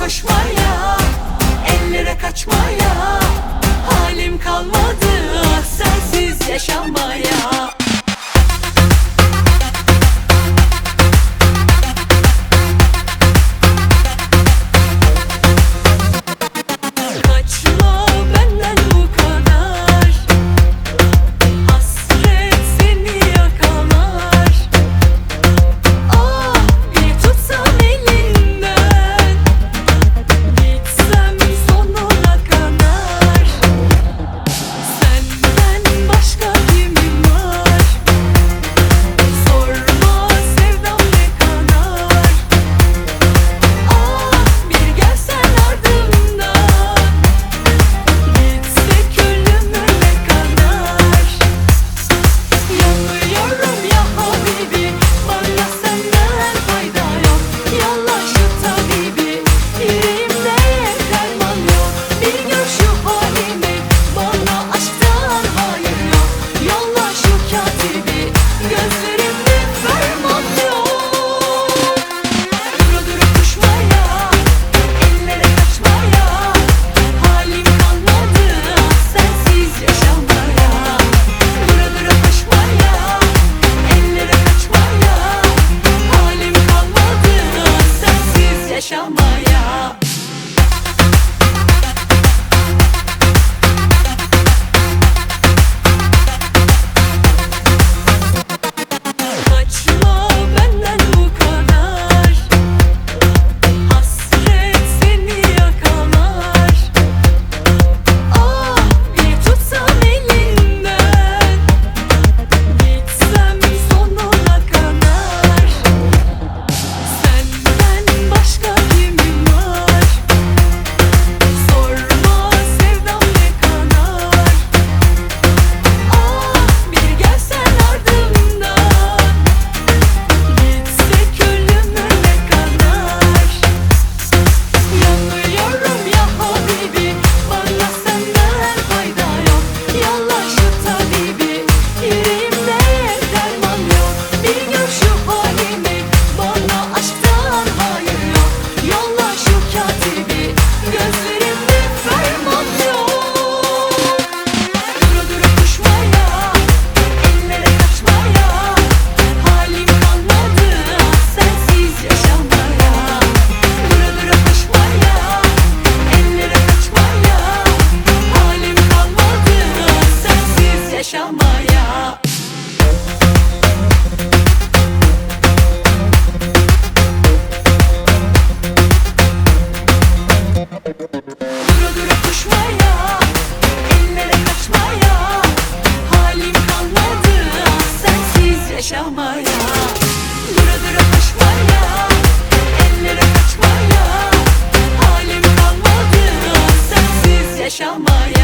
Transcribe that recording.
koşmaya, ellere kaçmaya halim kalmadı, sensiz yaşamaya. Yaşamaya. Kaçma benden bu kadar, hasret seni yakalar. Ah, bir tutsam elinden, gitsem sonuna kadar. Senden başka kimim var? Sorma sevdam ne kadar. Ah, bir gelsen ardımdan, gitsek ölümüne kadar. Yanıyorum ya habibi, bana senden fayda yok. Yolla şu tabibi, yüreğimde derman yok. Bir gör şu halimi, bana aşktan hayır yok. Yolla şu katibi, gözlerimde ferman yok. Dura dura koşmaya, ellere kaçmaya halim kalmadı, sensiz yaşamaya. Dura dura koşmaya, ellere kaçmaya halim kalmadı, sensiz yaşamaya. Dura dura koşmaya, ellere kaçmaya halim kalmadı, sensiz yaşamaya. Dura dura koşmaya, ellere kaçmaya halim kalmadı, sensiz yaşamaya.